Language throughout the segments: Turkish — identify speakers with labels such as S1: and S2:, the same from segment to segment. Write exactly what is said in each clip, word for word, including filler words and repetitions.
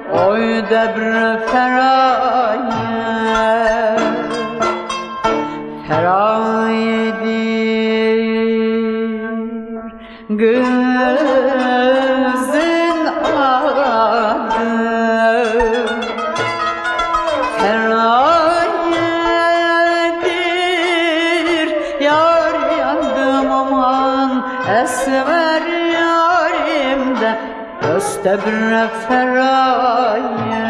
S1: oy debre feraye ferayedir gözün adı ferayedir yar yandım aman esmer yarimde göstebre feraye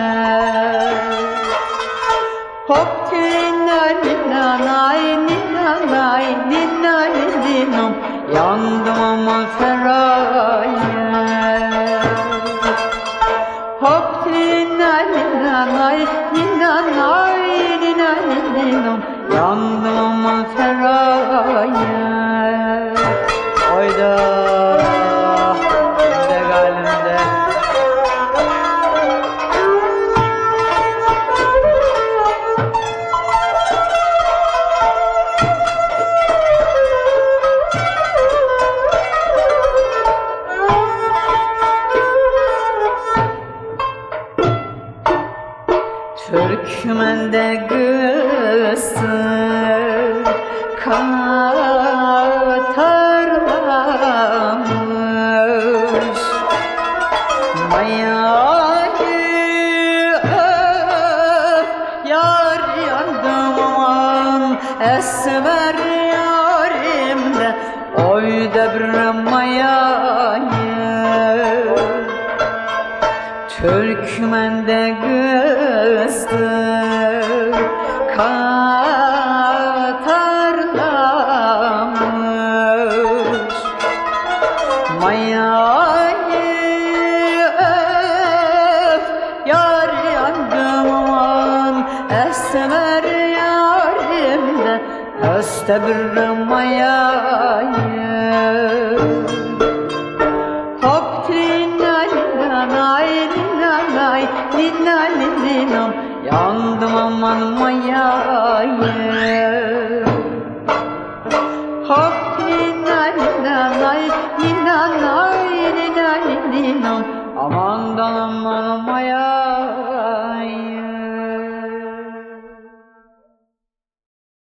S1: hop nina nina nay nina nay nina ninam yandım ama feraye hop nina nina nay nina nay nina ninam yandım ama feraye oyda de galimde Türkmen'de kızı katarlamış mayayı öp yar yandım aman esmer yarimde oy debre mayayı Türkmen'de kızdı katarlamış mayayı öp yar yandım aman esmer yarimde östebre mayayı hop nina nina nay nina nay nina ninam yandım aman mayayı hop nina nina nay nina nay nina ninam aman da aman mayayı